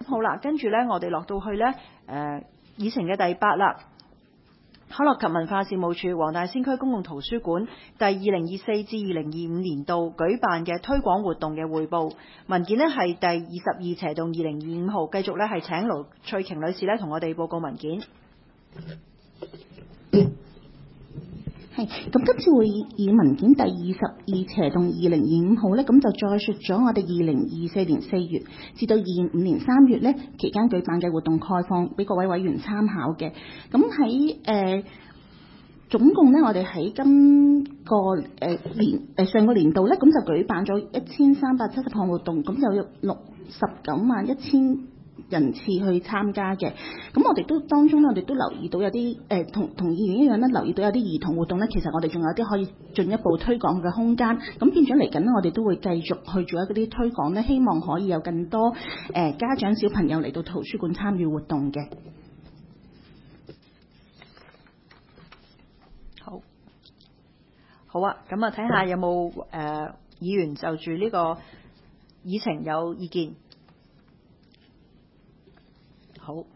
好啦，跟住呢，我哋落到去呢議程嘅第8啦。康樂及文化事務處黃大仙區公共圖書館第2024至2025年度舉辦嘅推廣活動嘅匯報文件呢，係第22/2025號，繼續呢係請盧翠瓊女士呢同我哋報告文件。 係，咁今次會議文件第22/2025號咧，咁就再述咗我哋2024年4月至到25年3月咧期間舉辦嘅活動概況，俾各位委員參考嘅。咁喺總共咧，我哋喺今個上個年度咧，咁就舉辦咗1370項活動，咁就有691000人次去參加嘅。咁我哋都當中咧，我哋都留意到有啲同議員一樣咧，留意到有啲兒童活動咧，其實我哋仲有啲可以進一步推廣嘅空間。咁變咗嚟緊咧，我哋都會繼續去做一啲推廣咧，希望可以有更多家長小朋友嚟到圖書館參與活動嘅。 好啊，咁啊睇下有冇議員就住呢個議程有意見。好。